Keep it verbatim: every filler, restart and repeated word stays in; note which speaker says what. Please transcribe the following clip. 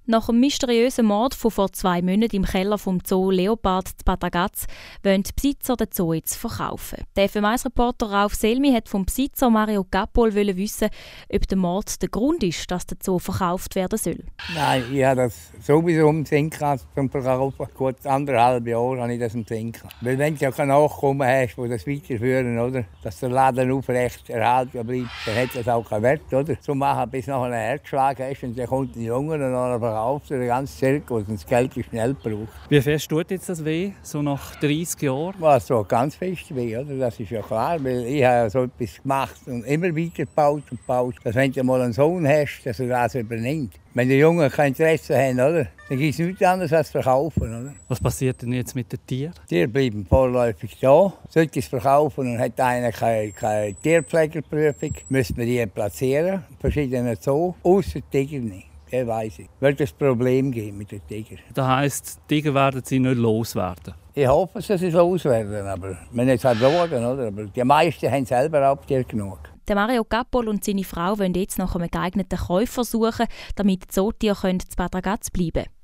Speaker 1: Nach dem mysteriösen Mord von vor zwei Monaten im Keller vom Zoo Leopard zu Bad Ragaz wollen die Besitzer den Zoo jetzt verkaufen. Der F M eins Reporter Ralf Selmi hat vom Besitzer Mario Gappol wissen, ob der Mord der Grund ist, dass der Zoo verkauft werden soll.
Speaker 2: Nein, ich habe das sowieso im Sinn gehabt, zum Verkaufen. Gut anderthalb Jahre habe ich das im Sinn gehabt. Weil wenn du ja keine Nachkommen hast, die das weiterführen, oder, dass der Laden aufrecht erhalten bleibt, dann hat das auch keinen Wert. Oder? Zu machen, bis nachher ein Herzschlag hast und dann kommt ein Junge und dann verkauft er den ganzen Zirkus und das Geld ist schnell gebraucht.
Speaker 3: Wie fest tut jetzt das weh, so nach dreissig Jahren?
Speaker 2: Was so ganz fest weh, oder? Das ist ja klar, weil ich habe so etwas gemacht und immer weiter gebaut und gebaut, dass wenn du mal einen Sohn hast, dass er das übernimmt. Wenn die Jungen kein Interesse haben, oder, dann gibt es nichts anderes als verkaufen. Oder?
Speaker 3: Was passiert denn jetzt mit den Tieren?
Speaker 2: Die Tiere bleiben vorläufig da. Sollte es verkaufen und hat einer keine, keine Tierpflegerprüfung, müssen wir die platzieren, verschiedene Zoos, außer Tiger nicht. Der weiss ich. Wird es ein Problem geben mit den Tigern.
Speaker 3: Das heisst, die Tiger werden sie nicht loswerden?
Speaker 2: Ich hoffe, dass sie loswerden, aber wir jetzt halt schauen, oder? Aber die meisten haben selber Raubtiere genug.
Speaker 1: Der Mario Gappol und seine Frau wollen jetzt nach einem geeigneten Käufer suchen, damit die Zootiere in Bad Ragaz bleiben können.